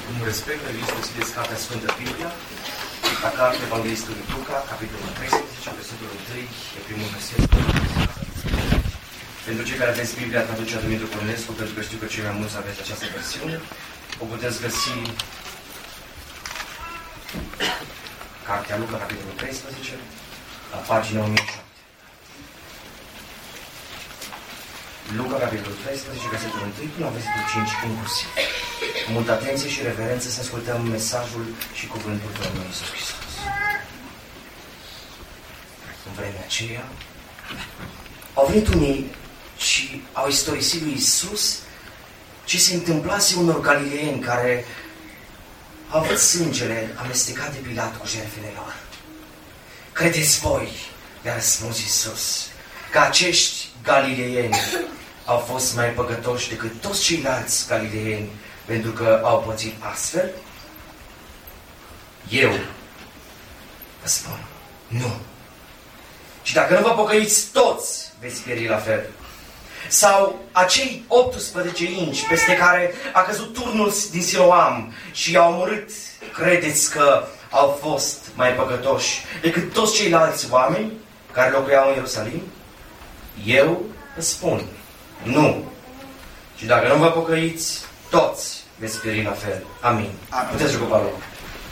Cu mult respect, vă invit să citiți Cartea Sfântă Biblia, la Cartea Evanghelistului Luca, capitolul 13, versetul 1, e primul verset. Pentru cei care aveți Biblia, traducerea Dumitru Cornescu, pentru că știu că cei mai mulți aveți această versiune, o puteți găsi Cartea Luca, capitolul 13, la pagina 1007. Luca, capitolul 13, versetul 1 până la versetul 5 inclusiv. Cu multă atenție și reverență să ascultăm mesajul și cuvântul Domnului Iisus Hristos. În vremea aceea au venit unii și au istorisit lui Iisus ce se întâmplase unor galileeni care au avut sângele amestecat de Pilat cu jertfele lor. Credeți voi, i-a răspuns Iisus, că acești galileeni au fost mai păcătoși decât toți ceilalți galileeni pentru că au pățit astfel? Eu vă spun, nu. Și dacă nu vă pocăiți, toți veți pieri la fel. Sau acei 18 inși peste care a căzut turnul din Siloam și i-au omorât, credeți că au fost mai păcătoși decât toți ceilalți oameni care locuiau în Ierusalim? Eu vă spun, nu. Și dacă nu vă pocăiți, toți veți pieri la fel. Amin. Puteți ocupa locul.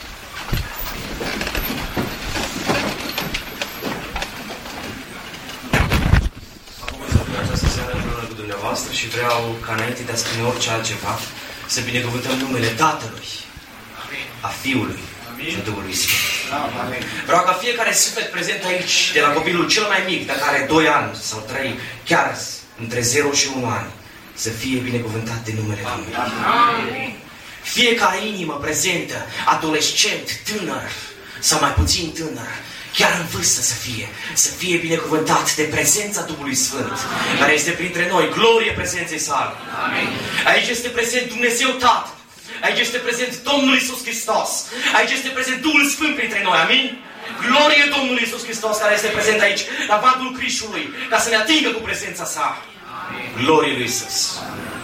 Acum să fiu această seară împreună cu dumneavoastră și vreau ca înainte de a spune orice altceva să binecuvântăm numele Tatălui, a Fiului și a Duhului Sfânt. Vreau ca fiecare suflet prezent aici, de la copilul cel mai mic, dacă are 2 ani sau 3, chiar între 0 și 1 ani, să fie binecuvântat de numele Domnului. Fiecare inimă prezentă, adolescent, tânăr sau mai puțin tânăr, chiar în vârstă să fie binecuvântat de prezența Duhului Sfânt, care este printre noi. Glorie prezenței sale. Aici este prezent Dumnezeu Tatăl. Aici este prezent Domnul Iisus Hristos. Aici este prezent Duhul Sfânt printre noi. Amin? Glorie Domnului Iisus Hristos, care este prezent aici, la vadul Crișului, ca să ne atingă cu prezența sa. Glorie lui Iisus.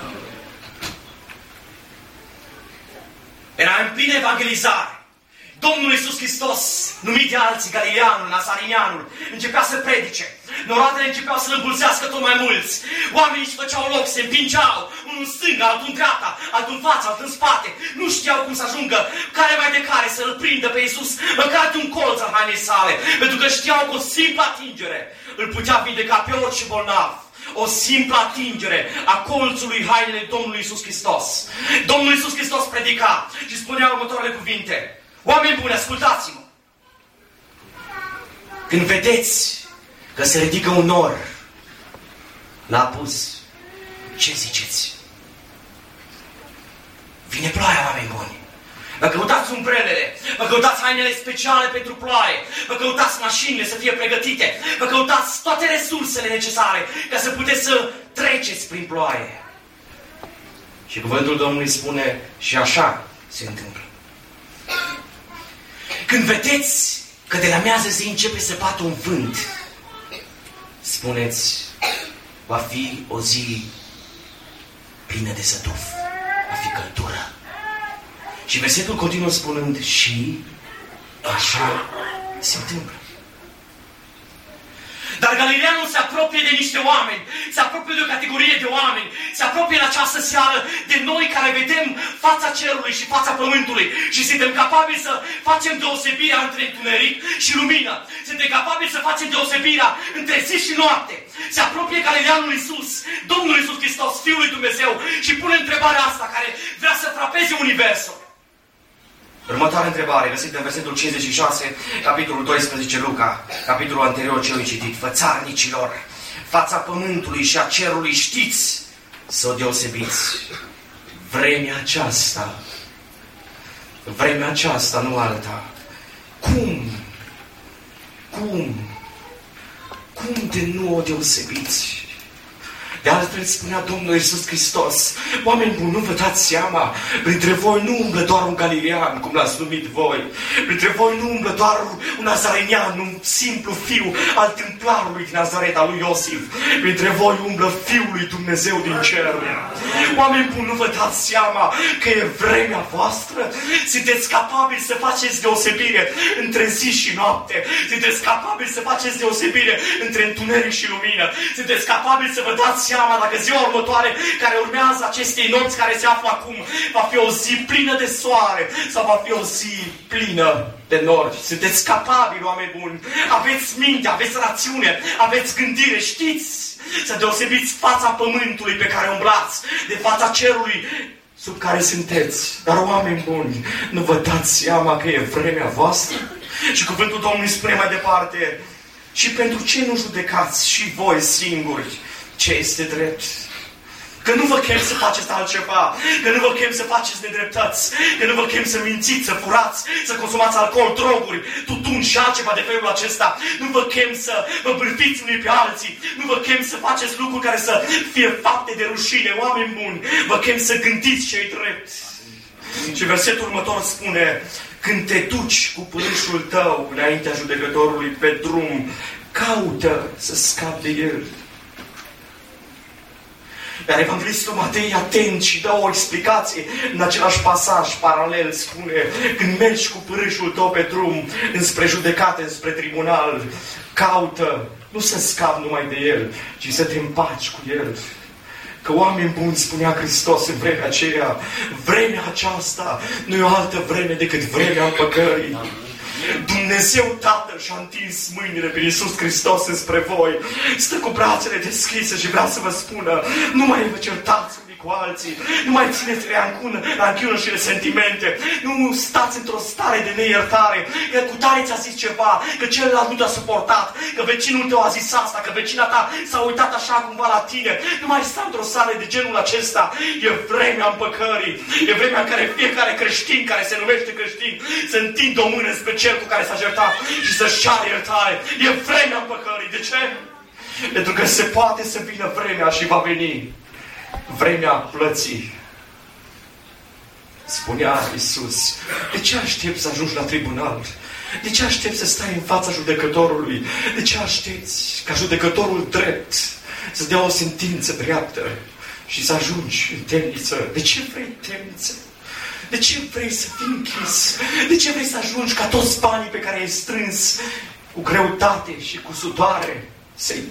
Era în plină evangelizare. Domnul Iisus Hristos, numit de alții Galileanul, Nazarinianul, începea să predice. Norodele începeau să-L îmbulzească tot mai mulți. Oamenii își făceau loc, se împingeau, unul în stânga, altul în dreapta, altul în față, altul în spate. Nu știau cum să ajungă, care mai de care, să-L prindă pe Iisus, măcar de un colț al hainei sale, pentru că știau că o simplă atingere îl putea vindeca pe orice bolnav. O simplă atingere a colțului hainei Domnului Iisus Hristos. Domnul Iisus Hristos predica și spunea următoarele cuvinte. Oameni buni, ascultați-mă! Când vedeți că se ridică un nor la apus, ce ziceți? Vine ploaia, oameni buni! Vă căutați umbrelele, vă căutați hainele speciale pentru ploaie, vă căutați mașinile să fie pregătite, vă căutați toate resursele necesare ca să puteți să treceți prin ploaie. Și cuvântul Domnului spune, și așa se întâmplă. Când vedeți că de la miază zi începe să bată un vânt, spuneți, va fi o zi plină de sătuf, va fi căldură. Și versetul continuă spunând, și așa se întâmplă. Dar Galileanul se apropie de niște oameni, se apropie de o categorie de oameni, se apropie în această seară de noi care vedem fața cerului și fața pământului și suntem capabili să facem deosebirea între întuneric și lumină. Suntem capabili să facem deosebirea între zi și noapte. Se apropie Galileanul Iisus, Domnul Iisus Hristos, Fiul lui Dumnezeu, și pune întrebarea asta care vrea să frapeze universul. Următoarea întrebare, găsită în versetul 56, capitolul 12 Luca, capitolul anterior celui citit. Fățarnicilor, fața pământului și a cerului știți să o deosebiți. Vremea aceasta, nu alta. Cum de nu o deosebiți? De altfel spunea Domnul Iisus Hristos, oameni buni, nu vă dați seama, printre voi nu umblă doar un galilean, cum l-ați numit voi, printre voi nu umblă doar un nazarenian, un simplu fiu al templarului din Nazareta, lui Iosif, printre voi umblă Fiul lui Dumnezeu din cer. Oameni buni, nu vă dați seama că e vremea voastră? Sunteți capabili să faceți deosebire între zi și noapte, sunteți capabili să faceți deosebire între întuneric și lumină, sunteți capabili să vă dați seama dacă ziua următoare care urmează acestei nopți care se află acum va fi o zi plină de soare sau va fi o zi plină de nori. Sunteți capabili, oameni buni, aveți minte, aveți rațiune, aveți gândire, știți să deosebiți fața pământului pe care umblați de fața cerului sub care sunteți. Dar, oameni buni, nu vă dați seama că e vremea voastră? Și cuvântul Domnului spune mai departe, și pentru ce nu judecați și voi singuri ce este drept? Că nu vă chem să faceți altceva, că nu vă chem să faceți nedreptăți, că nu vă chem să mințiți, să furați, să consumați alcool, droguri, tutun și altceva de felul acesta. Nu vă chem să vă bârfiți unii pe alții, nu vă chem să faceți lucruri care să fie fapte de rușine, oameni buni. Vă chem să gândiți ce-i drept. Și versetul următor spune, când te duci cu pârâșul tău înaintea judecătorului pe drum, caută să scapi de el. Iar Evanghelistul Matei, atent, și dă o explicație în același pasaj paralel, spune, când mergi cu pârâșul tău pe drum înspre judecată, înspre tribunal, caută, nu să scapi numai de el, ci să te împaci cu el. Că oameni buni, spunea Hristos în vremea aceea, vremea aceasta nu e o altă vreme decât vremea împăcării. Dumnezeu Tatăl și-a întins mâinile prin Iisus Hristos înspre voi. Stă cu brațele deschise și vrea să vă spună, nu mai vă certați unii cu alții, nu mai țineți ranchiună și resentimente, nu stați într-o stare de neiertare, că cu tare ți-a zis ceva, că celălalt nu te-a suportat, că vecinul tău a zis asta, că vecina ta s-a uitat așa cumva la tine. Nu mai sta într-o stare de genul acesta. E vremea împăcării, e vremea în care fiecare creștin care se numește creștin să întindă o mână spre cel cu care s-a certat și să-și ceară iertare. E vremea împăcării. De ce? Pentru că se poate să vină vremea și va veni vremea plății. Spunea Iisus, de ce aștepți să ajungi la tribunal? De ce aștepți să stai în fața judecătorului? De ce aștepți ca judecătorul drept să dea o sentință dreaptă și să ajungi în temniță? De ce vrei temniță? De ce vrei să fii închis? De ce vrei să ajungi ca toți banii pe care ai strâns cu greutate și cu sudoare să-i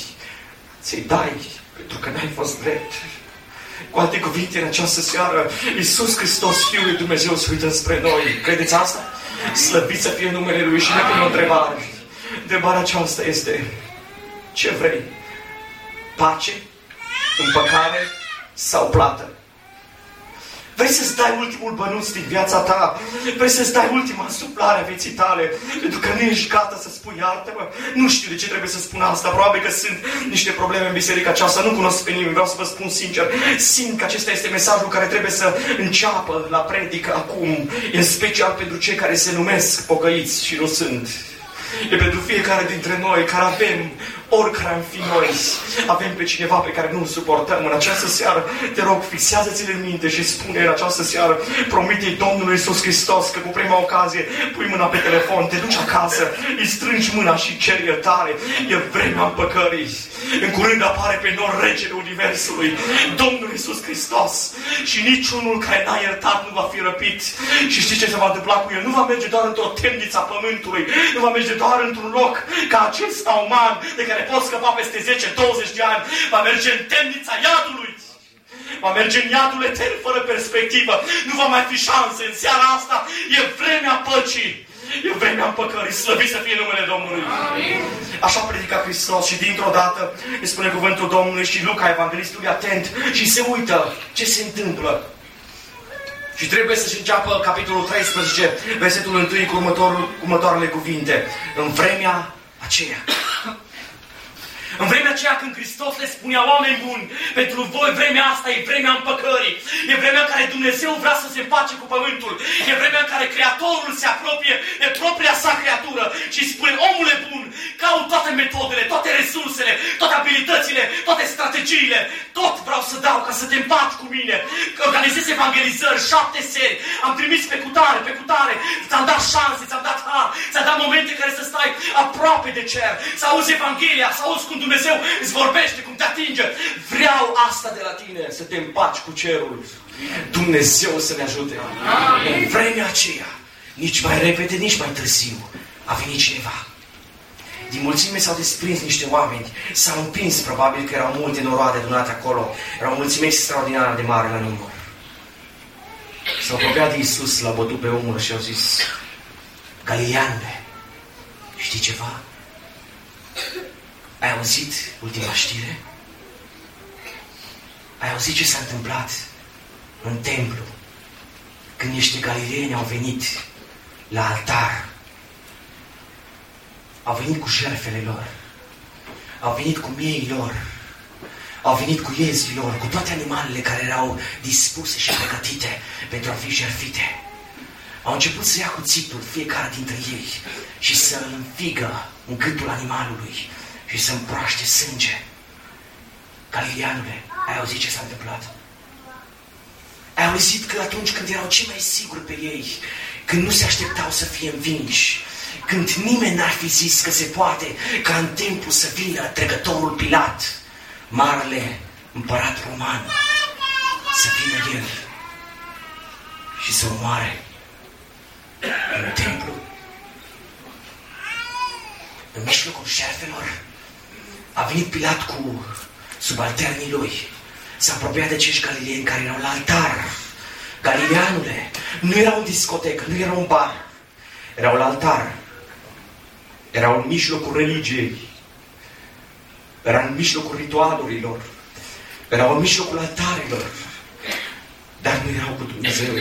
dai pentru că n-ai fost drept? Cu alte cuvinte, în această seară, Iisus Hristos, Fiul lui Dumnezeu, se uită spre noi. Credeți asta? Slăvit să fie numele Lui. Și ne pune o întrebare. Întrebarea aceasta este, ce vrei? Pace? Împăcare? Sau plată? Vrei să-ți dai ultimul bănuț din viața ta? Vrei să-ți dai ultima suplare a vieții tale? Pentru că nu ești gata să spui iartă-mă? Nu știu de ce trebuie să spun asta. Probabil că sunt niște probleme în biserica aceasta. Nu cunosc pe nimeni. Vreau să vă spun sincer. Simt că acesta este mesajul care trebuie să înceapă la predică acum. În special pentru cei care se numesc pocăiți și nu sunt. E pentru fiecare dintre noi care avem, oricare am fi noi, avem pe cineva pe care nu-l suportăm. În această seară, te rog, fixează-ți-l în minte și spune în această seară, promite-i Domnului Iisus Hristos că cu prima ocazie pui mâna pe telefon, te duci acasă, îi strângi mâna și ceri iertare. E vremea împăcării. În curând apare pe noi Regele Universului, Domnul Iisus Hristos, și niciunul care n-a iertat nu va fi răpit. Și știți ce se va întâmpla cu el? Nu va merge doar într-o temniță a pământului, nu va merge doar într-un loc ca acesta uman de care poți scăpa peste 10-20 de ani, va merge în temnița iadului. Va merge în iadul etern fără perspectivă. Nu va mai fi șanse. În seara asta e vremea păcii. E vremea împăcării. Slăvit să fie numele Domnului. Amin. Așa predica Hristos și dintr-o dată îi spune cuvântul Domnului și Luca, evanghelistul, e atent și se uită ce se întâmplă. Și trebuie să-și înceapă capitolul 13, versetul 1 cu următoarele cuvinte. În vremea aceea. În vremea aceea când Hristos le spunea, oameni buni, pentru voi vremea asta e vremea împăcării. E vremea în care Dumnezeu vrea să se împace cu pământul. E vremea în care Creatorul se apropie de propria sa creatură și spune, omule bun, caut toate metodele, toate resursele, toate abilitățile, toate strategiile. Tot vreau să dau ca să te împaci cu mine. Că organizez evangelizări, 7 seri, am trimis pe cutare, ți-am dat șanse, ți-am dat har, ți-am dat momente în care să stai aproape de cer, să auzi Evanghelia, să auzi cum Dumnezeu îți vorbește, cum te atinge. Vreau asta de la tine, să te împaci cu cerul. Dumnezeu să ne ajute. În vremea aceea, nici mai repede, nici mai târziu, a venit cineva. Din mulțime s-au desprins niște oameni, s-au împins, probabil că erau multe noroade adunate acolo, erau mulțime extraordinare de mare la număr. S-au apropiat de Iisus, l-au bătut pe umăr și au zis, Galileanule, știi ceva? Ai auzit ultima știre? Ai auzit ce s-a întâmplat în templu când niște galileeni au venit la altar? Au venit cu jertfele lor, au venit cu miei lor, au venit cu iezii lor, cu toate animalele care erau dispuse și pregătite pentru a fi jertfite. Au început să ia cuțitul fiecare dintre ei și să îl înfigă în gâtul animalului și să împroaște sânge. Galileanule, ai auzit ce s-a întâmplat? Ai auzit că atunci când erau cei mai siguri pe ei, când nu se așteptau să fie învinși, când nimeni n-ar fi zis că se poate ca în templu să vină trecătorul Pilat, marele împărat roman, să vină el și să omoare în templu, în mijlocul șerfelor, a venit Pilat cu subalternii lui, s-a apropiat de acești galileeni care erau la altar. Galileanule, nu erau în discotecă, nu erau în bar, erau la altar, erau în mijlocul religiei, erau în mijlocul ritualurilor, erau în mijlocul altarilor, dar nu erau cu Dumnezeu.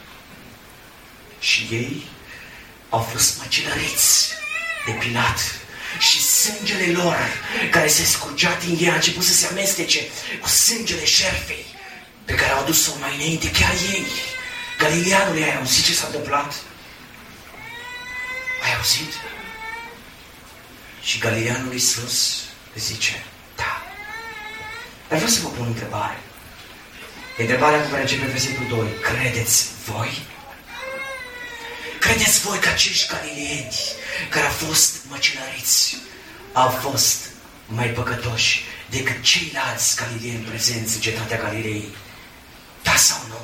Și ei au fost măcelăriți de Pilat și sângele lor care se scurgea din ei a început să se amestece cu sângele șerfei pe care au adus-o mai înainte chiar ei. Galileanule, ai auzit ce s-a întâmplat? Ai auzit? Și Galileanul Iisus zice, da. Dar vreau să vă pun o întrebare. Întrebarea cu care începe versetul 2. Credeți voi? Credeți voi că acești galileeni care au fost măcelăriți au fost mai păcătoși decât ceilalți galileeni prezenți în cetatea Galilei? Da sau nu?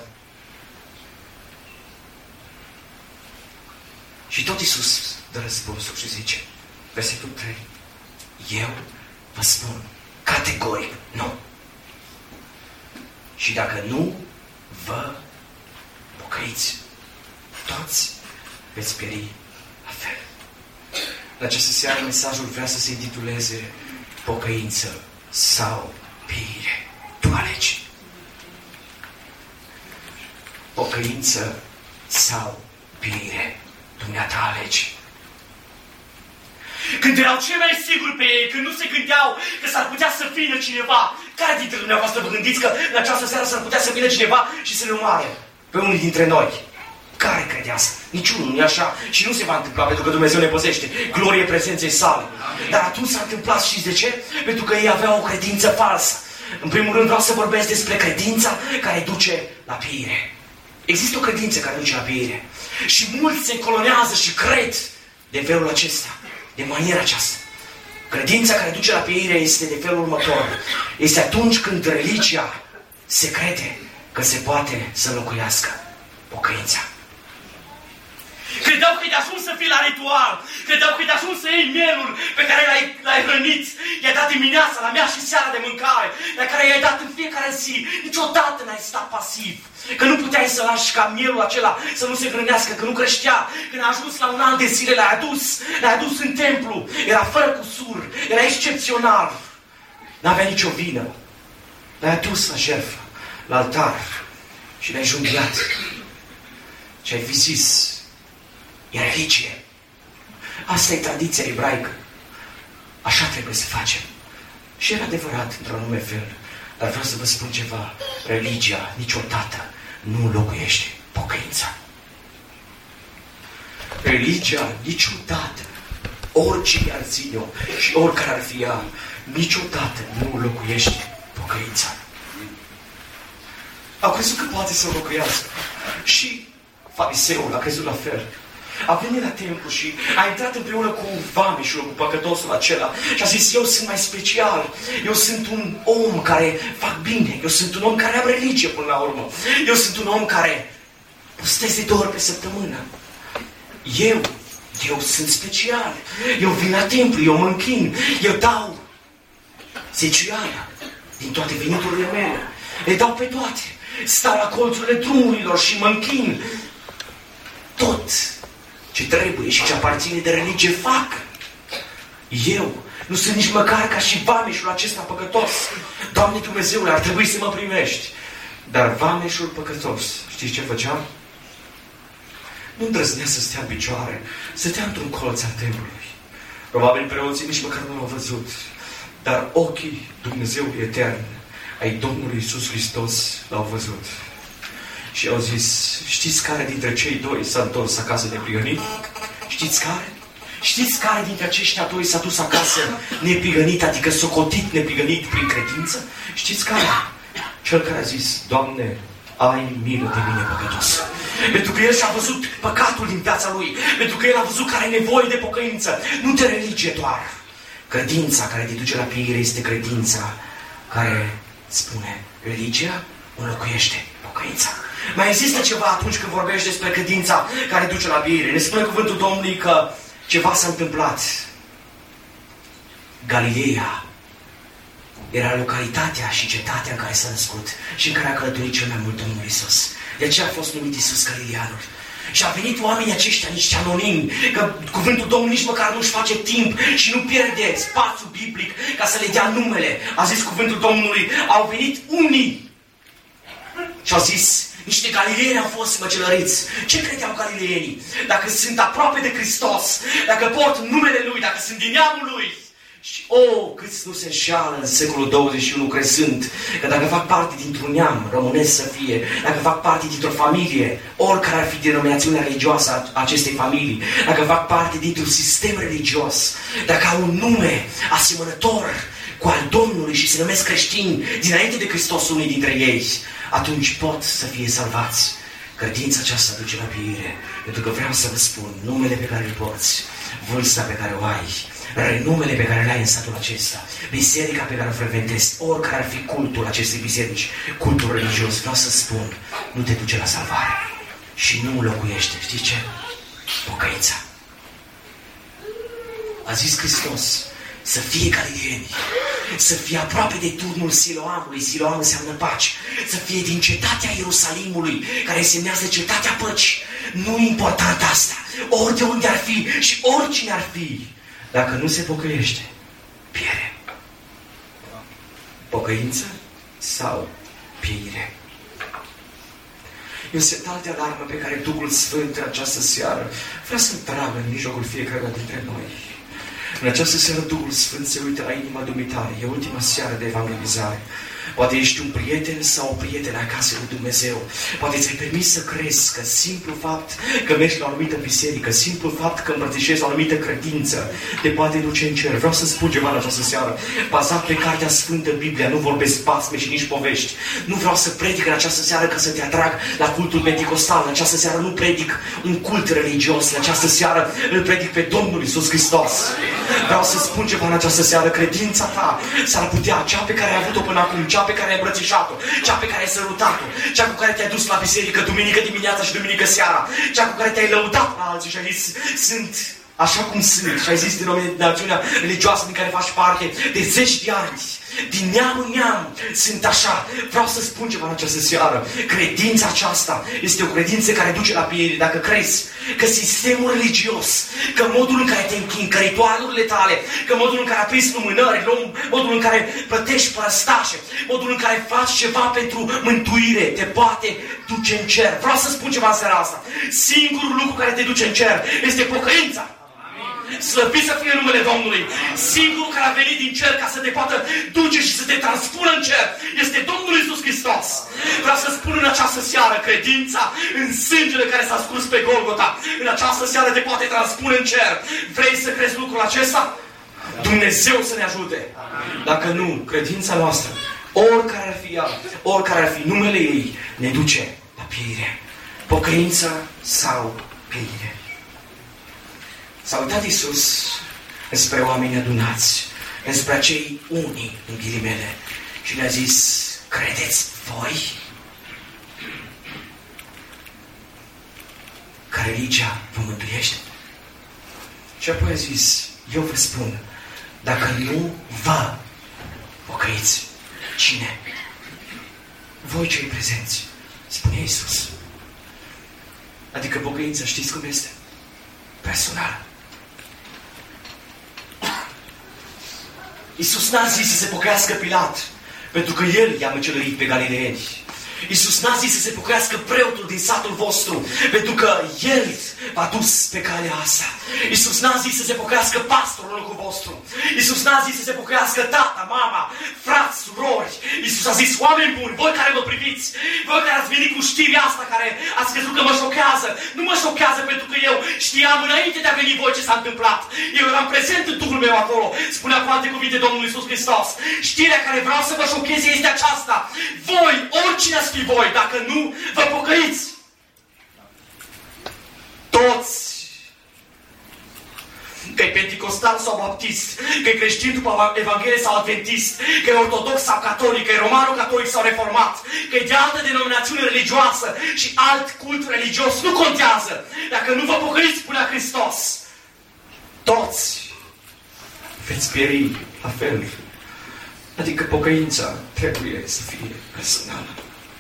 Și tot Iisus dă răspunsul și zice, versetul 3, eu vă spun categoric nu. Și dacă nu vă pocăiți, toți veți pieri la fel. În această seară mesajul vrea să se intituleze pocăință sau pieire. Tu alegi. Pocăință sau pieire. Dumneata alegi. Când erau cei mai siguri pe ei, când nu se gândeau că s-ar putea să vină cineva, care dintre dumneavoastră vă gândiți că în această seară s-ar putea să vină cineva și să ne omoare pe unii dintre noi? Care crede asta? Niciunul, nu-i așa? Și nu se va întâmpla pentru că Dumnezeu ne păzește. Glorie prezenței sale. Dar atunci s-a întâmplat, știți de ce? Pentru că ei aveau o credință falsă. În primul rând vreau să vorbesc despre credința care duce la pieire. Există o credință care duce la pieire. Și mulți se încolonează și cred de felul acesta, de maniera aceasta. Credința care duce la pieire este de felul următor. Este atunci când religia se crede că se poate să înlocuiască pocăința. Credeau că e de ajuns să fii la ritual. Credeau că e de ajuns să iei mielul pe care l-ai hrănit. I-ai dat dimineața, la mea și seara de mâncare, la care i-ai dat în fiecare zi. Niciodată n-ai stat pasiv. Că nu puteai să lași ca mielul acela să nu se hrănească, că nu creștea. Când a ajuns la un an de zile, l-ai adus în templu. Era fără cusur, era excepțional. N-avea nicio vină. L-ai adus la jertfă, la altar și l-ai junghiat. Și ai fi zis, e religie. Asta e tradiția ebraică. Așa trebuie să facem. Și era adevărat, într-un anume fel. Dar vreau să vă spun ceva. Religia niciodată nu înlocuiește pocăința. Religia niciodată, oricine ar ține-o și oricare ar fi ea, niciodată nu înlocuiește pocăința. Au crezut că poate să înlocuiască. Și fariseul a crezut la fel. A venit la templu și a intrat împreună cu vameșul, cu păcătosul acela și a zis, eu sunt mai special, eu sunt un om care fac bine, eu sunt un om care am religie până la urmă, eu sunt un om care postez de 2 ori pe săptămână. Eu sunt special, eu vin la templu, eu mă închin, eu dau zeciuiala din toate veniturile mele, le dau pe toate, stau la colțurile drumurilor și mă închin. Tot ce trebuie și ce aparține de religie fac. Eu nu sunt nici măcar ca și vameșul acesta păcătos. Doamne Dumnezeule, ar trebui să mă primești. Dar vameșul păcătos, știți ce făcea? Nu îndrăznea să stea în picioare, stătea într-un colț al templului. Probabil preoții nici măcar nu l-au văzut. Dar ochii Dumnezeului etern, ai Domnului Iisus Hristos, l-au văzut. Și au zis, știți care dintre cei doi s-a întors acasă neprihănit? Știți care? Știți care dintre aceștia doi s-a dus acasă neprihănit, adică socotit neprihănit prin credință? Știți care? Cel care a zis, Doamne, ai milă de mine păcătos. Pentru că el și-a văzut păcatul din viața lui. Pentru că el a văzut care are nevoie de pocăință. Nu de religie doar. Credința care te duce la pieire este credința care spune, religia înlocuiește pocăința. Mai există ceva atunci când vorbești despre credința care duce la pieire. Ne spune cuvântul Domnului că ceva s-a întâmplat. Galileea era localitatea și cetatea în care s-a născut și în care a călătorit cel mai mult Domnul Iisus. De aceea a fost numit Iisus Galileanul. Și au venit oamenii aceștia, niște anonimi, că cuvântul Domnului nici măcar nu-și face timp și nu pierde spațiu biblic ca să le dea numele. A zis cuvântul Domnului, au venit unii și au zis, niște galileeni au fost măcelăriți. Ce credeau galileenii? Dacă sunt aproape de Hristos, dacă port numele Lui, dacă sunt din neamul Lui. Și, câți nu se înșeală în secolul 21 crezând că dacă fac parte dintr-un neam românesc să fie, dacă fac parte dintr-o familie, oricare ar fi denominațiunea religioasă a acestei familii, dacă fac parte dintr-un sistem religios, dacă au un nume asemănător cu al Domnului și se numesc creștini dinainte de Hristos unii dintre ei, atunci pot să fie salvați. Credința aceasta duce la pieire, pentru că vreau să vă spun, numele pe care îl porți, vârsta pe care o ai, renumele pe care le-ai în satul acesta, biserica pe care o frecventezi, oricare ar fi cultul acestei biserici, cultul religios, vreau să spun, nu te duce la salvare și nu înlocuiește. Știi ce? Pocăința. A zis Hristos să fie galileeni, să fie aproape de turnul Siloamului, Siloam înseamnă pace, să fie din cetatea Ierusalimului, care însemnează cetatea păcii. Nu e important asta, ori de unde ar fi și oricine ar fi. Dacă nu se pocăiește, pierde. Pocăință sau pieire? E un semnal de alarmă pe care Duhul Sfânt în această seară vrea să-l tragă în mijlocul fiecăruia dintre noi. În această seară Duhul Sfânt se uită la inima dumitare. E ultima seară de evangelizare. Poate ești un prieten sau o prietenă acasă lui Dumnezeu. Poate ți-ai permis să crezi că simplu fapt că mergi la o anumită biserică, simplu fapt că împărtășești o anumită credință, te poate duce în cer. Vreau să spun ceva în această seară. Bazat pe Cartea Sfântă Biblia, nu vorbesc basme și nici povești. Nu vreau să predic în această seară ca să te atrag la cultul penticostal. În această seară nu predic un cult religios. În această seară îl predic pe Domnul Iisus Hristos. Vreau să spun ceva în această seară. Credința ta s-ar putea, cea pe care ai avut-o până acum, cea pe care ai îmbrățișat-o, cea pe care ai sărutat-o, cea cu care te-ai dus la biserică duminică dimineața și duminică seara, cea cu care te-ai lăudat la alții și ai zis, sunt așa cum sunt, și ai zis denominațiunea religioasă din care faci parte de 10 de ani, din neam în neam, sunt așa. Vreau să spun ceva în această seară. Credința aceasta este o credință care duce la pieire. Dacă crezi că sistemul religios, că modul în care te închini, că ritualurile tale, că modul în care aprinzi lumânări, modul în care plătești părăstașe, modul în care faci ceva pentru mântuire, te poate duce în cer. Vreau să spun ceva în seara asta. Singurul lucru care te duce în cer este pocăința. Slăvit să fie numele Domnului. Singurul care a venit din cer ca să te poată duce și să te transpună în cer este Domnul Iisus Hristos. Vreau să spun în această seară, credința în sângele care s-a scurs pe Golgota, în această seară te poate transpune în cer. Vrei să crezi lucrul acesta? Dumnezeu să ne ajute. Dacă nu, credința noastră, oricare ar fi ea, oricare ar fi numele ei, ne duce la pieire. Pocăință sau pieire. S-a uitat Iisus înspre oameni adunați, înspre acei unii, în ghilimele, și le-a zis, credeți voi că religia vă mântuiește? Și apoi a zis, eu vă spun, dacă nu vă pocăiți, cine? Voi cei prezenți, spune Iisus. Adică pocăința, știți cum este? Personală. Iisus n-a zis să se pocăiască Pilat, pentru că el i-a măcelărit pe galileeni. Iisus n-a zis să se pocăiască preotul din satul vostru, pentru că el v-a dus pe calea asta. Iisus n-a zis să se pocăiască pastorul în locul vostru. Iisus n-a zis să se pocăiască tata, mama, frați, surori. Iisus a zis, oameni buni, voi care mă priviți, voi care ați venit cu știrea asta, care ați crezut că mă șochează, nu mă șochează pentru că eu știam înainte de a veni voi ce s-a întâmplat. Eu eram prezent în Duhul meu acolo, spunea cu alte cuvinte Domnul Iisus Hristos. Știrea care vreau să vă șocheze este aceasta. Voi, oricine ați fi voi, dacă nu vă pocăiți, toți, că e penticostal sau baptist, că e creștin după Evanghelie sau adventist, că e ortodox sau catolic, că e romano-catolic sau reformat, că e de altă denominațiune religioasă și alt cult religios, nu contează. Dacă nu vă pocăiți, spunea Hristos, toți veți pieri la fel. Adică pocăința trebuie să fie personală.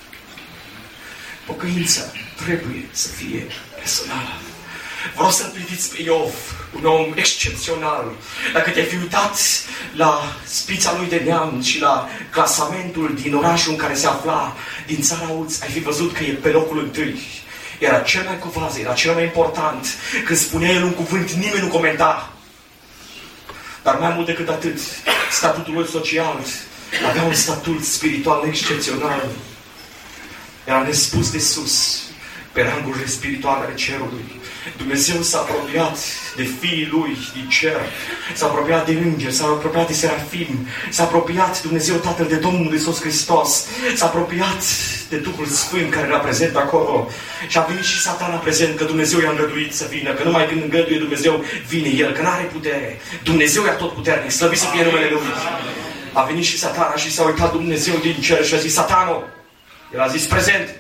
Pocăința trebuie să fie personală. Vreau să-l priviți pe Iov, un om excepțional. Dacă te-ai fi uitat la spița lui de neam și la clasamentul din orașul în care se afla, din țara Uț, ai fi văzut că e pe locul întâi. Era cel mai cu vază, era cel mai important. Când spunea el un cuvânt, nimeni nu comenta. Dar mai mult decât atât, statutul lui social avea un statut spiritual excepțional. Era nespus de sus, pe rangurile spirituale ale cerului. Dumnezeu s-a apropiat de fiii lui din cer, s-a apropiat de îngeri, s-a apropiat de serafim, s-a apropiat Dumnezeu Tatăl de Domnul Iisus Hristos, s-a apropiat de Duhul Sfânt care era prezent acolo. Și a venit și Satana prezent, că Dumnezeu i-a îngăduit să vină, că numai când îngăduie Dumnezeu vine El, că n-are putere. Dumnezeu e atotputernic, slăvit să fie numele Lui. A venit și Satana și s-a uitat Dumnezeu din cer și a zis, Satano, El a zis, prezent.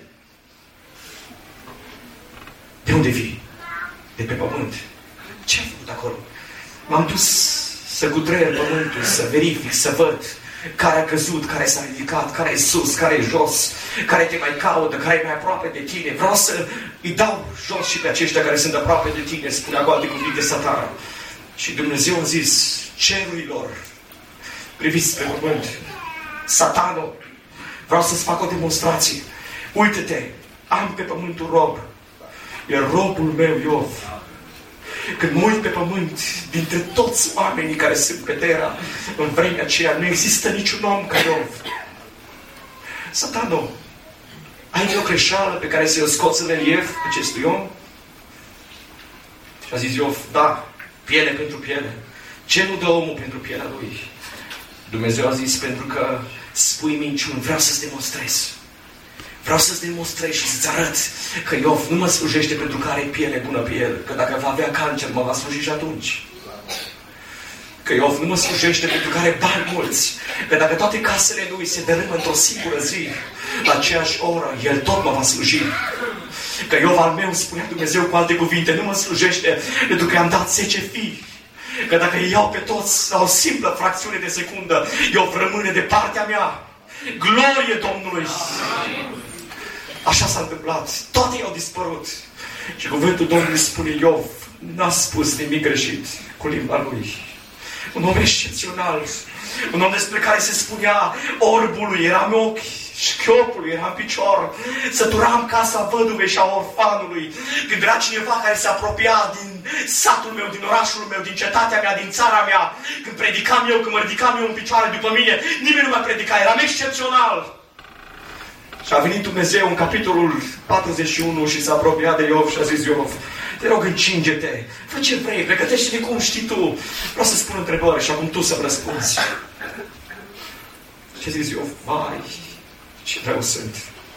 De unde vii? De pe pământ. Ce ai făcut acolo? M-am dus să cutreier pământul, să verific, să văd care a căzut, care s-a ridicat, care e sus, care e jos, care te mai caută, care e mai aproape de tine. Vreau să îi dau jos și pe aceștia care sunt aproape de tine, spunea cu alte cuvinte Satana. Și Dumnezeu a zis cerurilor, priviți pe pământ, Satano, vreau să-ți fac o demonstrație. Uită-te, am pe pământ un rob. E robul meu, Iov. Când mă uit pe pământ, dintre toți oamenii care sunt pe Terra, în vremea aceea, nu există niciun om ca Iov. Satano, ai o greșeală pe care să-i scoți în relief acestui om? Și a zis Iov, da, piele pentru piele. Ce nu dă omul pentru pielea lui? Dumnezeu a zis, pentru că spui minciuni, vreau să-ți demonstrez. Vreau să-ți demonstrez și să-ți arăt că Iov nu mă slujește pentru că are piele bună pe el, că dacă va avea cancer, mă va sluji și atunci. Că Iov nu mă slujește pentru că are bani mulți, că dacă toate casele lui se dărâmă într-o singură zi, la aceeași oră, el tot mă va sluji. Că Iov al meu, spunea Dumnezeu cu alte cuvinte, nu mă slujește pentru că i-am dat 10 fii. Că dacă îi iau pe toți la o simplă fracțiune de secundă, Iov rămâne de partea mea. Glorie Domnului! Așa s-a întâmplat. Toate au dispărut. Și cuvântul Domnului spune, Iov n-a spus nimic greșit cu limba lui. Un om excepțional. Un om despre care se spunea, orbul lui era în ochi Șchiopului era în picior, săturam casa văduvei și a orfanului. Când era cineva care se apropia din satul meu, din orașul meu, din cetatea mea, din țara mea, când predicam eu, când mă ridicam eu în picioare după mine, nimeni nu mai predica, eram excepțional. Și a venit Dumnezeu în capitolul 41 și s-a apropiat de Iov și a zis: Iov, te rog, încinge-te, fă ce vrei, pregătește-te cum știi tu. Vreau să spun întrebări și acum tu să-mi răspunzi. Și a zis Iov: vai, ce rău sunt.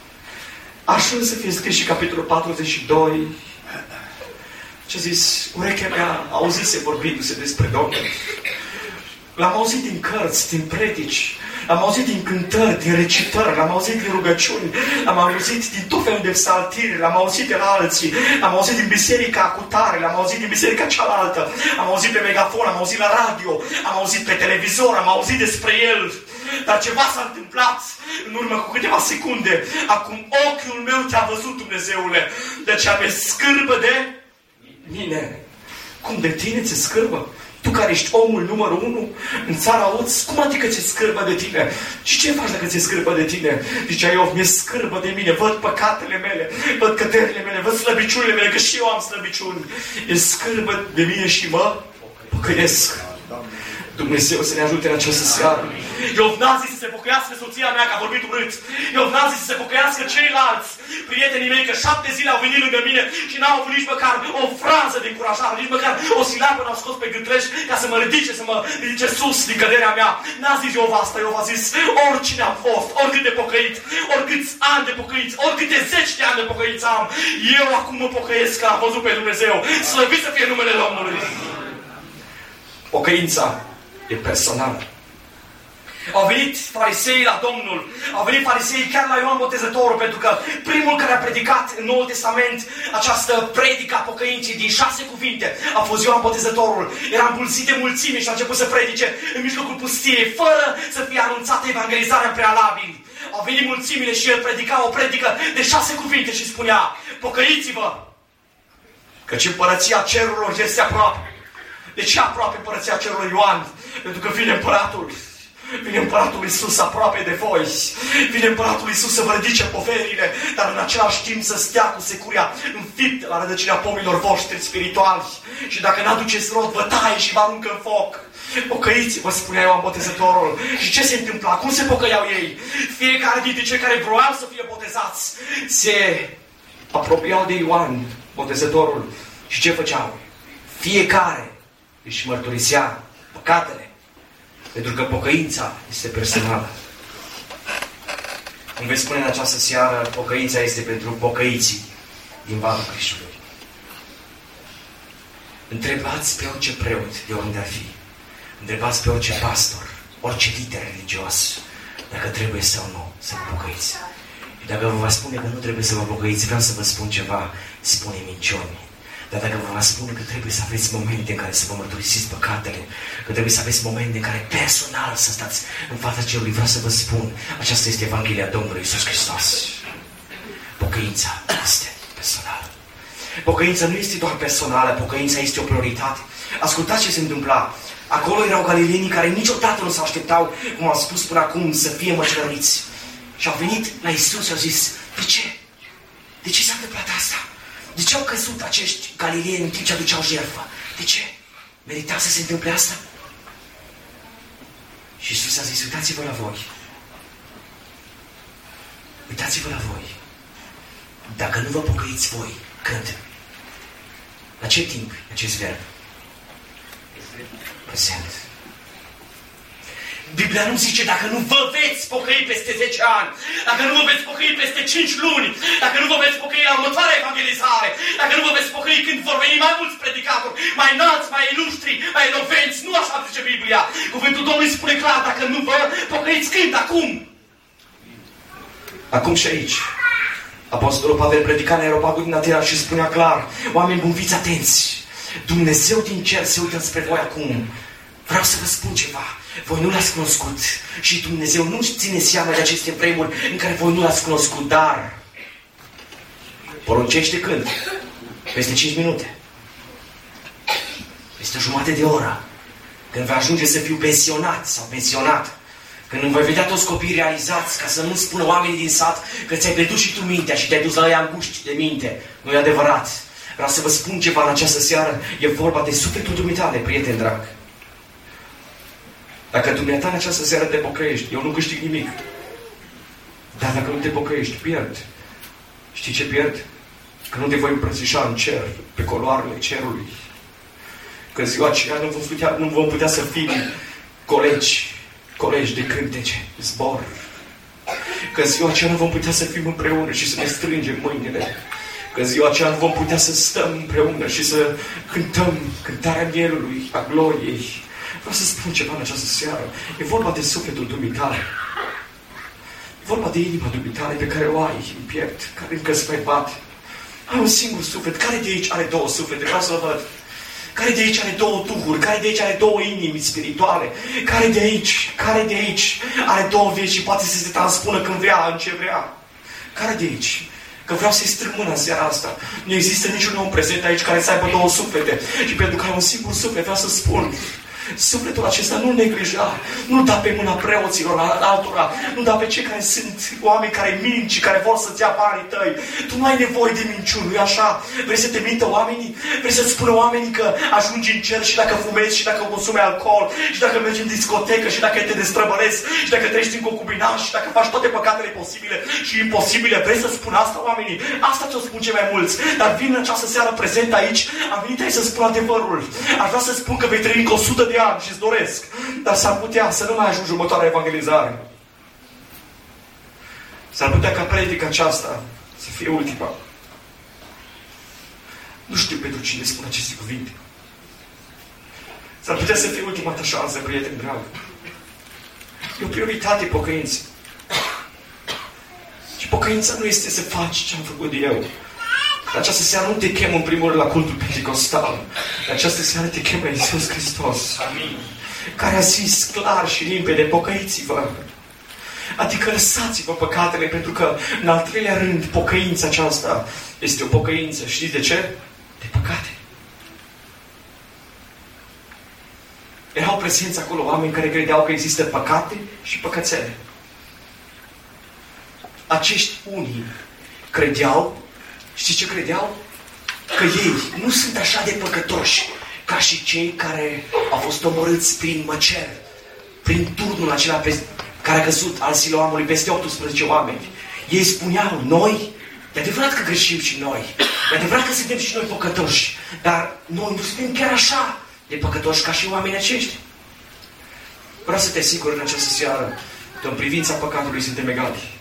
Ajuns să fie scris și capitolul 42. Și a zis: urechea mea auzise vorbindu-se despre Domnul. L-am auzit din cărți, din predici, l-am auzit din cântări, din recitări, l-am auzit din rugăciuni, l-am auzit din tot felul de psaltiri, l-am auzit de la alții, l-am auzit din biserica cutare, l-am auzit din biserica cealaltă, am auzit pe megafon, am auzit la radio, am auzit pe televizor, am auzit despre el. Dar ceva s-a întâmplat în urmă cu câteva secunde. Acum ochiul meu te-a văzut, Dumnezeule, de aceea mi-e scârbă de mine. Cum de tine ți-e scârbă? Tu care ești omul numărul 1 în țara Uț, cum adică ți-e scârbă de tine? Și ce faci dacă ți-e scârbă de tine? Zicea Iov: mi-e scârbă de mine, văd păcatele mele, văd căderile mele, văd slăbiciunile mele, că și eu am slăbiciuni. E scârbă de mine și mă pocăiesc. Dumnezeu să ne ajute în această seară. Iov n-a zis să se pocăiască soția mea că a vorbit urât. Iov n-a zis să se pocăiască ceilalți prietenii mei, că 7 zile au venit lângă mine și n-au avut nici măcar o frază de încurajare, nici măcar o silabă n-au scos pe gâtleș ca să mă ridice, să mă ridice sus din căderea mea. N-a zis Iov asta. Iov a zis: oricine am fost, oricât de pocăit, oricâți ani de pocăiți, oricâte 10 de ani de pocăiți am, eu acum mă pocăiesc că am văzut pe Dumnezeu. Slăvit să fie numele Domnului. Pocăința e personal. Au venit farisei la Domnul, au venit farisei chiar la Ioan Botezătorul, pentru că primul care a predicat în Noul Testament această predică a pocăinței din 6 cuvinte a fost Ioan Botezătorul. Era îmbulțit de mulțime și a început să predice în mijlocul pustiei, fără să fie anunțată evangelizarea în prealabil. Au venit mulțimile și el predica o predică de 6 cuvinte și spunea: pocăiți-vă, căci împărăția cerurilor este aproape. De ce aproape împărăția cerurilor, Ioan? Pentru că vine împăratul. Vine împăratul Iisus aproape de voi. Vine împăratul Iisus să vă ridice poverile, dar în același timp să stea cu securia înfiptă la rădăcina pomilor voștri spirituali. Și dacă n-aduceți rod, vă taie și vă aruncă în foc. Pocăiți-vă, spunea Ioan Botezătorul. Și ce se întâmpla? Cum se pocăiau ei? Fiecare dintre cei care vroiau să fie botezați se apropiau de Ioan Botezătorul. Și ce făceau? Fiecare își mărturisea păcatele. Pentru că pocăința este personală. Cum veți spune în această seară, pocăința este pentru pocăiții din Valul Crișului. Întrebați pe orice preot, de oriunde ar fi. Întrebați pe orice pastor, orice lider religios, dacă trebuie sau nu să vă pocăiți. Și dacă vă va spune că nu trebuie să vă pocăiți, vreau să vă spun ceva: spune minciuni. Dar dacă vă va spune că trebuie să aveți momente în care să vă mărturisiți păcatele, că trebuie să aveți momente în care personal să stați în fața Cerului, vreau să vă spun, aceasta este Evanghelia Domnului Iisus Hristos. Pocăința este personală. Pocăința nu este doar personală, pocăința este o prioritate. Ascultați ce se întâmpla. Acolo erau galileenii care niciodată nu se așteptau, cum am spus până acum, să fie măcelăriți. Și au venit la Iisus și au zis: de ce? De ce s-a întâmplat asta? De ce au căzut acești galileeni în timp ce aduceau jertfă? De ce? Merita să se întâmple asta? Și Iisus a zis: uitați-vă la voi. Uitați-vă la voi. Dacă nu vă pocăiți voi, când? La ce timp acest verb? Prezent. Biblia nu zice dacă nu vă veți pocăi peste 10 ani, dacă nu vă veți pocăi peste 5 luni, dacă nu vă veți pocăi la următoarea evangelizare, dacă nu vă veți pocăi când vor veni mai mulți predicatori, mai înalți, mai ilustri, mai elovenți. Nu așa zice Biblia. Cuvântul Domnului spune clar: dacă nu vă pocăiți, când? Acum. Acum și aici. Apostolul Pavel predica în aeropagul din Atena și spunea clar: oameni buni, fiți atenți. Dumnezeu din cer se uită spre voi acum. Vreau să vă spun ceva. Voi nu l-ați cunoscut și Dumnezeu nu ține seama de aceste vremuri în care voi nu l-ați cunoscut, dar poruncește când? Peste 5 minute. Peste o jumătate de oră. Când va ajunge să fiu pensionat sau pensionat. Când îmi voi vedea toți copiii realizați, ca să nu spună oamenii din sat că ți-ai pierdut și tu mintea și te-ai dus la ea înguști de minte. Nu e adevărat. Vreau să vă spun ceva în această seară. E vorba de sufletul dumitale, prieten drag. Dacă dumneata în această seară te pocăiești, eu nu câștig nimic. Dar dacă nu te pocăiești, pierd. Știi ce pierd? Că nu te voi îmbrățișa în cer, pe coloarele cerului. Că ziua aceea nu vom putea să fim colegi de cântece, zbor. Că ziua aceea nu vom putea să fim împreună și să ne strângem mâinile. Că ziua aceea nu vom putea să stăm împreună și să cântăm cântarea mielului, a gloriei. Vreau să spun ceva în această seară. E vorba de sufletul dumitale. E vorba de inima dumitale pe care o ai în piept, care încă îți mai bate. Ai un singur suflet. Care de aici are două suflete? Vreau să văd. Care de aici are două duhuri? Care de aici are două inimi spirituale? Care de aici are două vieți și poate să se transpună când vrea, în ce vrea? Care de aici? Că vreau să-i strâng mâna în seara asta. Nu există niciun om prezent aici care să aibă două suflete. Și pentru că ai un singur suflet, vreau să spun, sufletul acesta nu neglija, nu da pe mâna preoților, altora, nu da pe cei care sunt oameni care mint și care vor să-ți ia banii tăi. Tu nu ai nevoie de minciuni, nu-i așa? Vrei să te mintă oamenii? Vrei să-ți spună oamenii că ajungi în cer și dacă fumezi și dacă consumi alcool și dacă mergi în discotecă și dacă te destrăbălezi și dacă trăiești în concubinaj și dacă faci toate păcatele posibile și imposibile? Vrei să spun asta oamenii? Asta ți-o spun cei mai mulți. Dar vin în această seară prezent aici, am venit aici să spun adevărul. Aș vrea să spun că vei trăi încă 100 de ani și-ți doresc. Dar s-ar putea să nu mai ajungi următoarea evangelizare. S-ar putea ca predica aceasta să fie ultima. Nu știu pentru cine spun aceste cuvinte. S-ar putea să fie ultima ta șansă, prieten drag. E o prioritate pocăință. Și pocăința nu este să faci ce am făcut eu. În această seară nu te chem în primul rând la cultul pentecostal. În această seară te chem la Iisus Hristos. Amin. Care a zis clar și limpede, pocăiți-vă. Adică lăsați-vă păcatele, pentru că, în al treilea rând, pocăința aceasta este o pocăință. Știți de ce? De păcate. Erau prezenți acolo oameni care credeau că există păcate și păcățele. Acești unii credeau, știți ce credeau? Că ei nu sunt așa de păcătoși ca și cei care au fost omorâți prin măcer, prin turnul acela care a căzut al Siloamului peste 18 oameni. Ei spuneau, noi, e adevărat că greșim și noi, e adevărat că suntem și noi păcătoși, dar noi nu suntem chiar așa de păcătoși ca și oamenii aceștia. Vreau să te asigur în această seară că în privința păcatului suntem egali.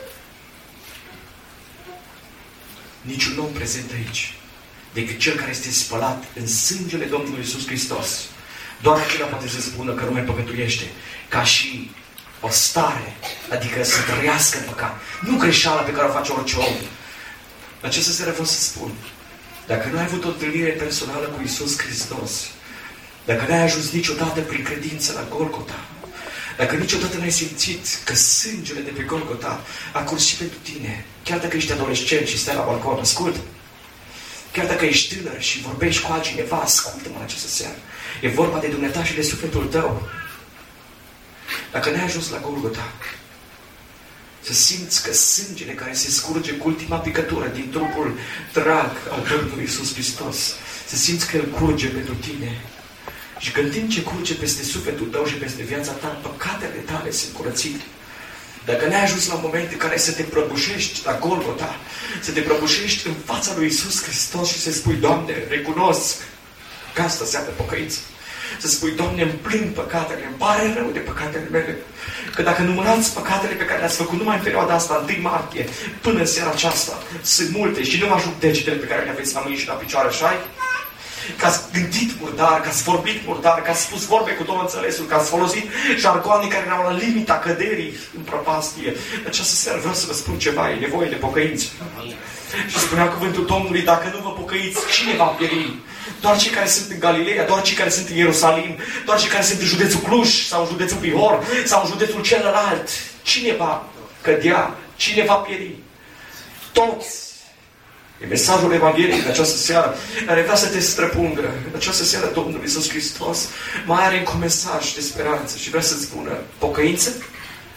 Niciun om prezent aici decât cel care este spălat în sângele Domnului Iisus Hristos. Doar acela poate să spună că nu mai păcătuiește, ca și o stare, adică să trăiască păcat. Nu greșeala pe care o face orice om. Aceasta seară vreau să spun, dacă nu ai avut o întâlnire personală cu Iisus Hristos, dacă n-ai ajuns niciodată prin credință la Golgota, dacă niciodată n-ai simțit că sângele de pe Golgota a curs și pentru tine, chiar dacă ești adolescent și stai la balcon, ascultă. Chiar dacă ești tânăr și vorbești cu altcineva, ascultă-mă în această seară. E vorba de dumneata și de sufletul tău. Dacă n-ai ajuns la Golgota, să simți că sângele care se scurge cu ultima picătură din trupul drag al Domnului Iisus Hristos, să simți că El curge pentru tine. Și când timp ce curge peste sufletul tău și peste viața ta, păcatele tale sunt curățite. Dacă n-ai ajuns la momente în care să te prăbușești la Golgota, să te prăbușești în fața lui Iisus Hristos și să spui, Doamne, recunosc că asta înseamnă pocăință. Să spui, Doamne, îmi plâng păcatele, îmi pare rău de păcatele mele. Că dacă numărați păcatele pe care le-ați făcut numai în perioada asta, 1 martie, până în seara aceasta, sunt multe și nu mă ajut degetele pe care le aveți la mâini și la picioare, așa? Că ați gândit murdar, că ați vorbit murdar, că ați spus vorbe cu două înțelesuri, că ați folosit jargoane care erau la limita căderii în prăpastie. Această seară vreau să vă spun ceva, e nevoie de pocăință. Și spunea cuvântul Domnului, dacă nu vă pocăiți, cine va pieri? Doar cei care sunt în Galileea, doar cei care sunt în Ierusalim, doar cei care sunt în județul Cluj, sau în județul Bihor, sau în județul celălalt. Cine va cădea? Cine va pieri? Toți. E mesajul Evangheliei de această seară, care vrea să te străpungă. În această seară Domnul Iisus Hristos mai are încă un mesaj de speranță și vrea să-ți spună pocăință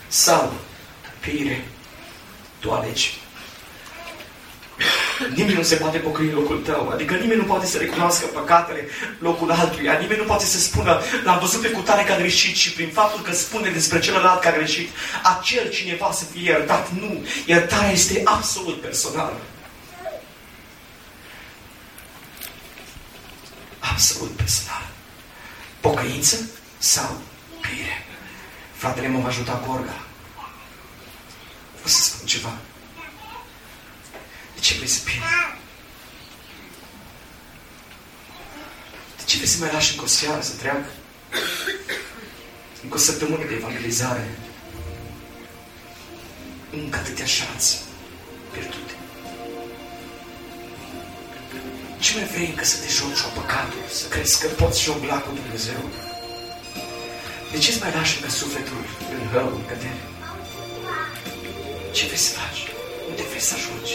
sau pire, tu alegi. Nimeni nu se poate pocăi în locul tău, adică nimeni nu poate să recunoască păcatele locul altuia, nimeni nu poate să spună, l-am văzut pe cutare că a greșit și prin faptul că spune despre celălalt că a greșit, acel cineva să fie iertat. Nu, iertarea este absolut personală. Absolut personală. Pocăință sau pire. Fratele mă va ajuta cu orga. O să spun ceva. De ce vrei să pierzi? De ce vrei să mai lași încă o seară să treacă? Încă o săptămână de evangelizare? Încă atâtea șanse pierdute. Ce mai vrei încă să te joci cu păcatul? Să crezi că poți jongla cu Dumnezeu? De ce-ți mai lași încă sufletul în hău, în cădere? Ce vrei să faci? Unde vrei să ajungi?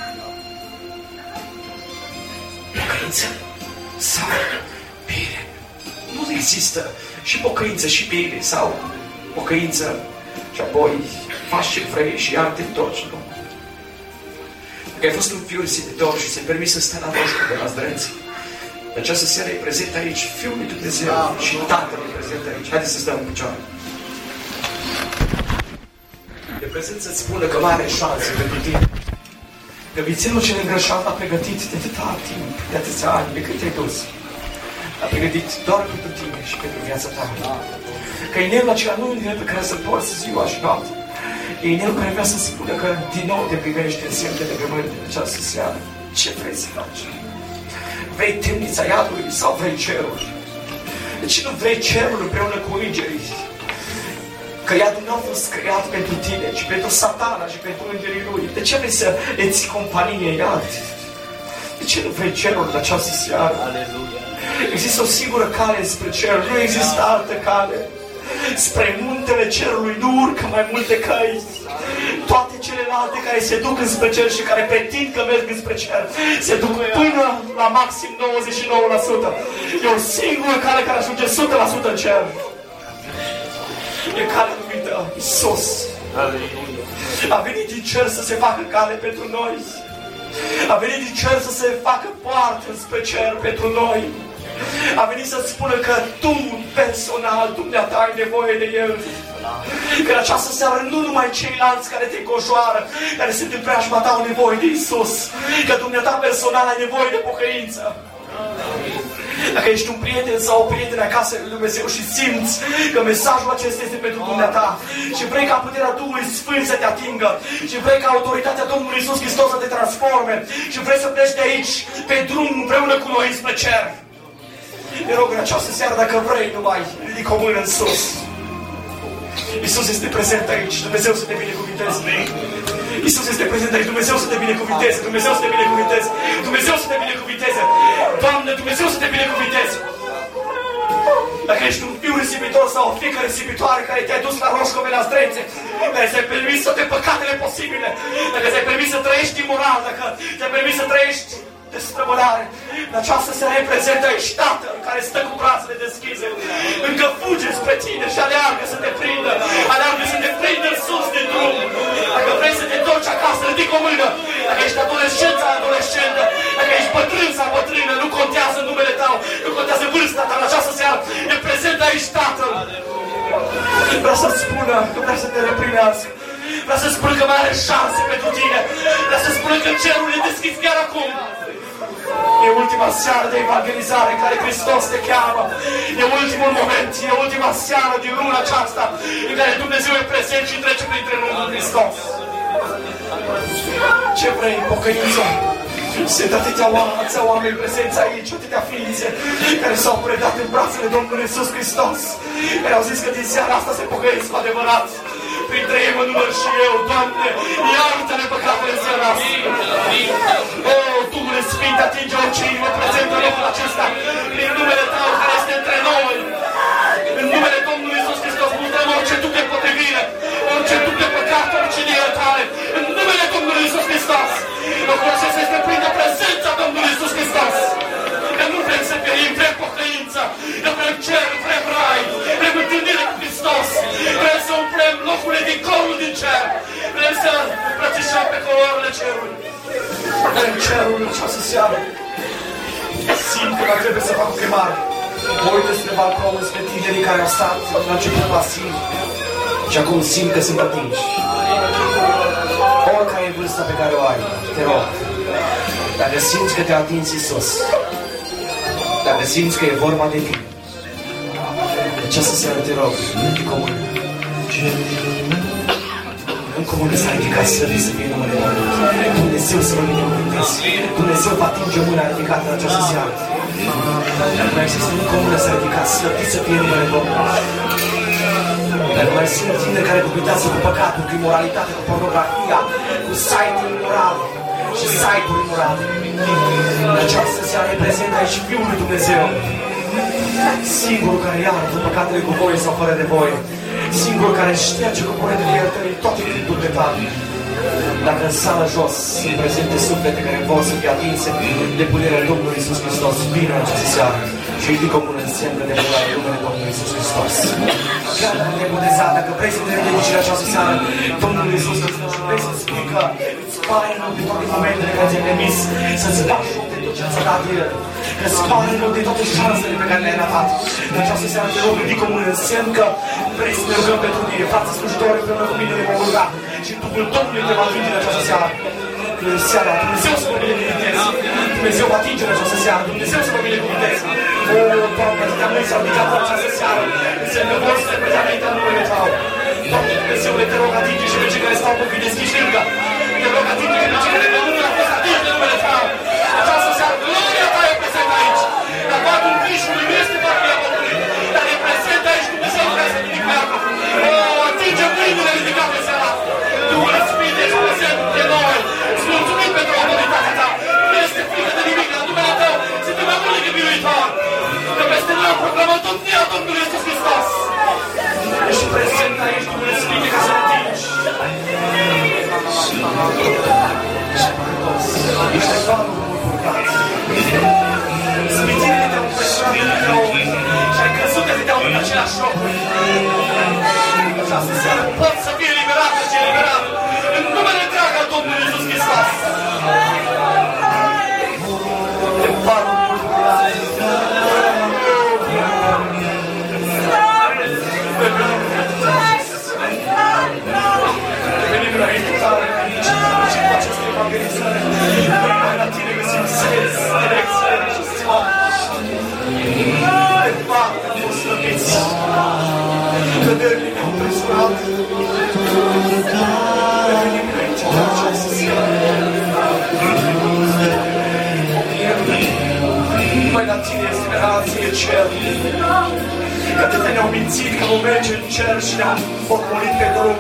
Pocăință sau pire? Nu există și pocăință și pire sau pocăință și apoi faci ce vrei și iar-te întorci, nu? Dacă ai fost un fiu risipitor și ți-ai permis să stai la roșcă de la zdrenți, în această seară e prezent aici Fiul lui Dumnezeu și Tatăl e prezent aici. Haideți să stăm în picioare. E prezent să-ți spună că mai are șanse pentru tine. Că vițelul cel îngrășat a pregătit de atâta timp, de atâția ani, de cât te-ai dus. A pregătit doar pentru tine și pentru viața ta. Că inelul acela nu e inel pe care să-l porți ziua și noapte. E inelul care vrea să spună că din nou te privește în semn de legământ în această seară. Ce vrei să faci? Vrei temnița iadului sau vrei cerul? De ce nu vrei cerul împreună cu îngerii? Că iadul nu a fost creat pentru tine, ci pentru Satana și pentru îngerii lui. De ce vrei să le ții companie iad? De ce nu vrei cerul în această seară? Aleluia! Există o singură cale spre cer, nu există altă cale. Spre muntele cerului nu urcă mai multe căi. Toate celelalte care se duc înspre cer și care pretind că merg înspre cer se duc până la maxim 99%. E o singură cale care ajunge 100% în cer. E calea numită Iisus. A venit din cer să se facă cale pentru noi. A venit din cer să se facă poartă spre cer pentru noi. A venit să spună că tu, personal, dumneata, ai nevoie de El. Că în această seară nu numai ceilalți care te înconjoară, care sunt în preajma ta, au nevoie de Iisus. Că dumneata personal ai nevoie de pocăință. Dacă ești un prieten sau o prietenă acasă lui Dumnezeu și simți că mesajul acesta este pentru dumneata și vrei ca puterea Duhului Sfânt să te atingă și vrei ca autoritatea Domnului Iisus Hristos să te transforme și vrei să pleci de aici pe drum împreună cu noi spre cer, te rog în această seară, dacă vrei, numai ridică o mână în sus. Iisus este prezent aici, Dumnezeu să te binecuvinteze. Iisus este prezent aici, Dumnezeu să te binecuvinteze, Dumnezeu să te binecuvinteze, Dumnezeu să te binecuvinteze. Doamne, Dumnezeu să te binecuvinteze. Dacă ești un fiu risipitor sau o fiică risipitoare care te-ai dus la roșcove, la zdrențe, care ți-ai permis toate păcatele posibile, dacă ți-ai permis să trăiești imoral, dacă ți-ai permis să trăiești destrăbălare, în această seară e prezent aici Tatăl care stă cu brațele deschise, încă fuge spre tine și aleargă să te prindă, aleargă să te prindă în sus de drum. Dacă vrei să te întorci acasă, ridică o mână. Dacă ești adolescent sau adolescentă, dacă ești bătrân sau bătrână, nu contează numele tău, nu contează vârsta ta, în această seară e prezent aici Tatăl. Vreau să-ți spună că vrea să te reprimească. Vreau să spun că mai are șanse pentru tine. Vreau să spun că cerul e deschis chiar acum. E ultima seară de evangelizare în care Hristos te cheamă. E ultimul moment, e ultima seară din luna aceasta în care Dumnezeu e prezent și trece printre numul Hristos. Ce vrei, pocăință? Sunt atâtea oameni prezenți aici, atâtea ființe care s-au predat în brațele Domnului Iisus Hristos, care au zis că din seara asta se pocăiesc cu adevărat. Printre ei mă număr și eu, Doamne, iartă-ne păcatele în seara asta. O, Duhul Sfânt, atinge orice inimă prezentă în locul acesta, prin numele Tău care este între noi. În numele Domnului Iisus Hristos, mutăm orice duc de potrivire, orice duc de păcat, orice iertare. În numele Domnului Iisus Hristos, locul acesta este plin de prezența Domnului Iisus Hristos. Că nu vrem să pierim, vrem pocăință, vrem cer, vrem rai, vrem întâlnire cu Hristos, vrem să umplem locurile din Vrem cerul în această seară. Simt că trebuie să fac o chemare. Mă uit spre balcon, spre tinerii care au stat la început pasiv. Și acum simt că sunt atinși. Oricare e vârsta pe care o ai, te rog. Dacă simți că te-a atins Iisus, dacă simți că e vorba de tine, această seară te rog, în comun. În comună s-a ridicat slăvit să fie numele Domnului. Dumnezeu să vă binecuvânteze. Dumnezeu va atinge mâna ridicată în această seară. Dacă mai există în comună s-a ridicat slăvit să fie numele Domnului. Dacă mai sunt tineri care cupitează cu păcatul, cu imoralitate, cu pornografia, cu site-uri imorale și site-uri imorale. În această seară e prezent aici Fiul lui Dumnezeu. Singurul care iartă păcatele cu voie sau fără de voie. Singurul care șterge cu curent de iertării toate gândurile tale. Dacă în sală jos sunt prezente suflete care vor să fie atinse de puterea Domnului Iisus Hristos, vină în această seară și ridică o mână în semn de bună în numele Domnului Iisus Hristos. Chiar dacă te-ai botezat, dacă vrei să te ridici în această seară, Domnul Iisus Hristos și vrei să spui că îți pare în de toate momentele care ți-ai permis să-ți faci joc de tot ce ți-a dat El. Că îți pare în de toate șansele pe care le-ai ratat. În această seară te rog, ridică o mână în semn că vrei să ne rugăm pentru tine. Frații slujitori, împreună cu mine ne vom ruga. Și Duhul Domnului te va atinge în această seară. În seara, Dumnezeu să vă binecuvânteze. Dumnezeu va atinge în această seară. Dumnezeu să vă binecuvânteze. O, Doamne, atâtea mâini s-au ridicat în această seară. Înseamnă vor să te prezamente în numele Tău. Doamne, Dumnezeule, te rog, atinge și pe cei care stau cu ochii deschiși lângă. Te rog, atinge și pe cei care nu a fost atinși de numele Tău. Această seară, gloria Ta e prezent aici. Dar Vatul Vișului nu este Vatul Iacovului, dar e prezent aici Dumnezeu care se ridică pe Iacov. O, atinge mâinile ridicate în seara. Duhul Sfânt ești prezent de noi. Îți mulțumim pentru autoritatea Ta. Nu este frică de nimic, la numele Tău suntem mai mult decât biruitori. Că peste noi proclamăm domnia Domnului Iisus Hristos. Ești prezent aici, Duhul Sfânt, ca să ne atingi. Ești egalul lui purcat. Sfințirile te-au impresionat de multe ori și ai crezut că te dau în același loc. Această seară pot să fie eliberată și eliberat în numele drag al Domnului Iisus Hristos. De parul purcat. Venim înainte tare și cu această evangelizare mai la tine găsim sens, direcție și slavă. Departe am fost slăviți. Căderile mi-au presurat. Venim înainte de această seară. Mai la tine este speranție cer. Că atâtea ne-au mințit că vom merge în cer și ne-am potmolit pe drum.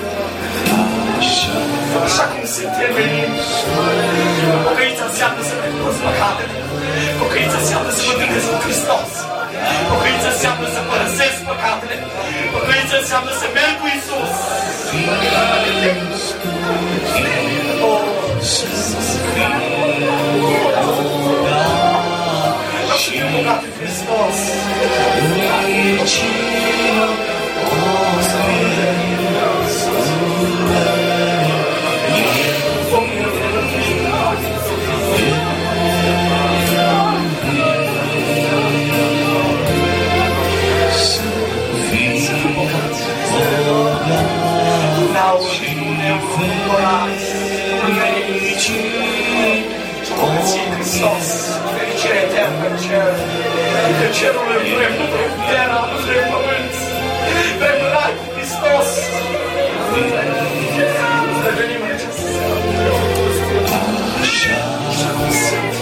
Așa cum suntem venim. Pocăința înseamnă să ne toți păcatele. Pocăința înseamnă să mă gândesc cu Hristos. Pocăința înseamnă să părăsesc păcatele. Pocăința înseamnă să merg cu Iisus. Și eu bogat în Hristos. Hristos, fericire eternă în cer. Că cerul îl vrem, nu vrem terra, nu vrem pământ. Vrem rai cu Hristos. Să venim în această seară. Așa cum sunt.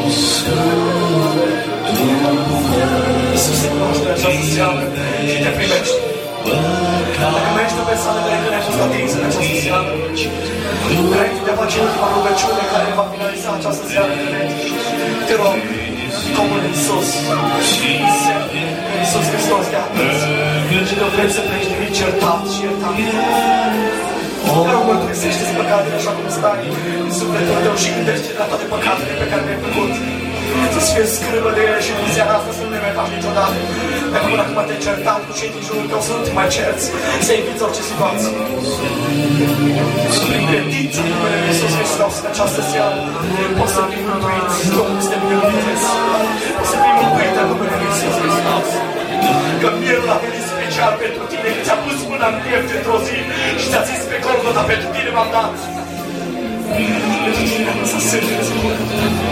Iisus te cunoaște în această seară și te primește. Dacă mai ești o persoană care nu ai fost atinsă în această seară, înainte de a face ultima rugăciune care va finaliza această seară, te rog, comun Iisus, Iisus Hristos te-a atins și te vrei să pleci de aici certat și iertat. Te rog, mărturisește-ți păcatele așa cum stai în sufletul tău și gândește la toate păcatele pe care le-ai făcut. Să-ți fie scrâbă de ele și din seara asta să nu le mai faci niciodată. Dacă până acum te-ai certat cu cei din jurul tău, să nu te mai cerți, să eviți orice situație. Prin credință în numele Lui Iisus Hristos în această seară, poți să fii mântuit. Domnul este bineînțeles. Poți să fii mântuit în numele Lui Iisus Hristos. Că mielul a venit special pentru tine, că ți-a pus mâna în piept într-o zi și ți-a zis pe cornă, dar pentru tine m-am dat. Pentru tine am lăsat sângele să cură.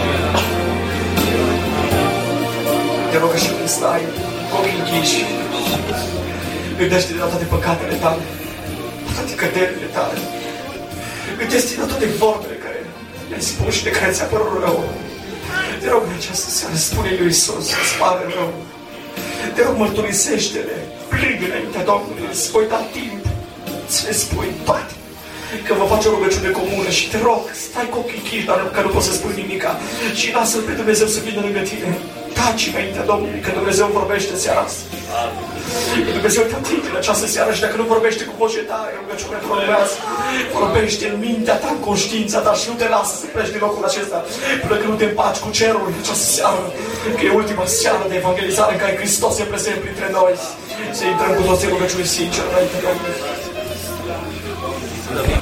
Te rog și când stai cu ochii închiși, gândește-te la toate păcatele tale, la toate căderile tale. Gândește-te la toate vorbele care le-ai spus și de care ți-a părut rău. Te rog în această seară, spune-i lui Iisus, îți pare rău. Te rog, mărturisește-le, plângă înaintea Domnului, îți voi da timp, să le spui, bate, că vă face o rugăciune comună și te rog, stai cu ochii închiși, dar că nu poți să spui nimica și lasă-L pe Dumnezeu să vină lângă tine. Taci înaintea Domnului, că Dumnezeu vorbește seara asta. Că Dumnezeu te atinge în această seară și dacă nu vorbește cu voce tare, rugăciune vorbească, vorbește în mintea ta, în conștiința ta și nu te lasă să pleci din locul acesta până când nu te împaci cu cerul în această seară, că e ultima seară de evangelizare în care Hristos e prezent printre noi. Să intrăm cu toți în rugăciune sinceră înaintea Domnului.